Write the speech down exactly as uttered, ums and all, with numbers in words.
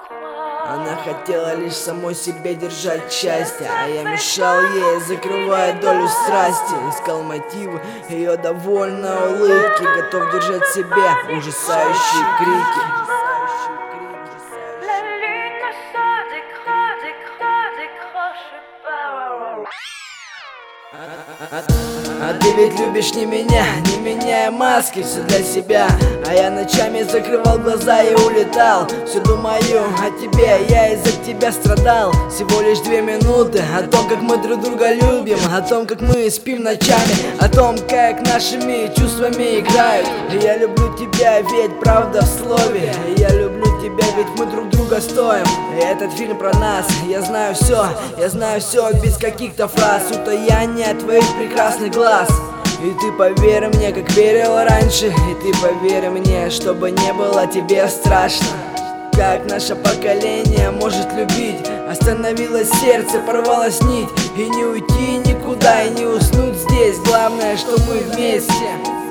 Она хотела лишь самой себе держать счастье, а я мешал ей, закрывая долю страсти. Искал мотивы ее довольной улыбки, готов держать в себе ужасающие крики. А, а ты ведь любишь не меня, не меняя маски, все для себя. А я ночами закрывал глаза и улетал. Все думаю о тебе, я из-за тебя страдал. Всего лишь две минуты о том, как мы друг друга любим, о том, как мы спим ночами, о том, как нашими чувствами играют. Я люблю тебя, ведь правда в слове. Я люблю тебя, ведь мы друг друга стоим. И этот фильм про нас. Я знаю все, я знаю все без каких-то фраз, утаяние твоих прекрасных глаз. И ты поверь мне, как верил раньше, и ты поверь мне, чтобы не было тебе страшно. Как наше поколение может любить? Остановилось сердце, порвалась нить. И не уйти никуда, и не уснуть здесь. Главное, что мы вместе.